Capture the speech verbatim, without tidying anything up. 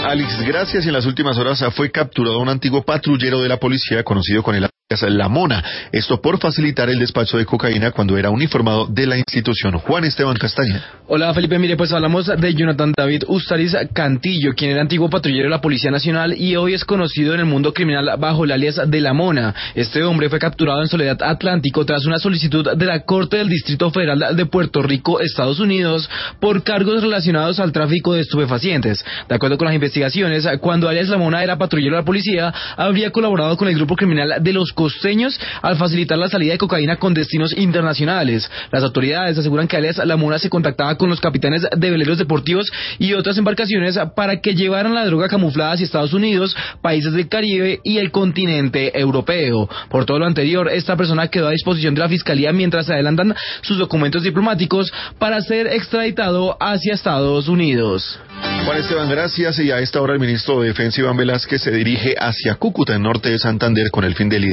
Alex, gracias. En las últimas horas fue capturado un antiguo patrullero de la policía conocido con el alias La Mona. Esto por facilitar el despacho de cocaína cuando era uniformado de la institución. Juan Esteban Castañeda. Hola Felipe, mire, pues hablamos de Jonathan David Ustariz Cantillo, quien era antiguo patrullero de la Policía Nacional y hoy es conocido en el mundo criminal bajo el alias de La Mona. Este hombre fue capturado en Soledad Atlántico tras una solicitud de la Corte del Distrito Federal de Puerto Rico, Estados Unidos, por cargos relacionados al tráfico de estupefacientes. De acuerdo con las investigaciones, cuando alias La Mona era patrullero de la policía, habría colaborado con el grupo criminal de los costeños al facilitar la salida de cocaína con destinos internacionales. Las autoridades aseguran que alias La Mona se contactaba con los capitanes de veleros deportivos y otras embarcaciones para que llevaran la droga camuflada hacia Estados Unidos, países del Caribe y el continente europeo. Por todo lo anterior, esta persona quedó a disposición de la Fiscalía mientras se adelantan sus documentos diplomáticos para ser extraditado hacia Estados Unidos. Juan Esteban, gracias. Y a esta hora el ministro de Defensa, Iván Velázquez, se dirige hacia Cúcuta, en norte de Santander, con el fin de liderar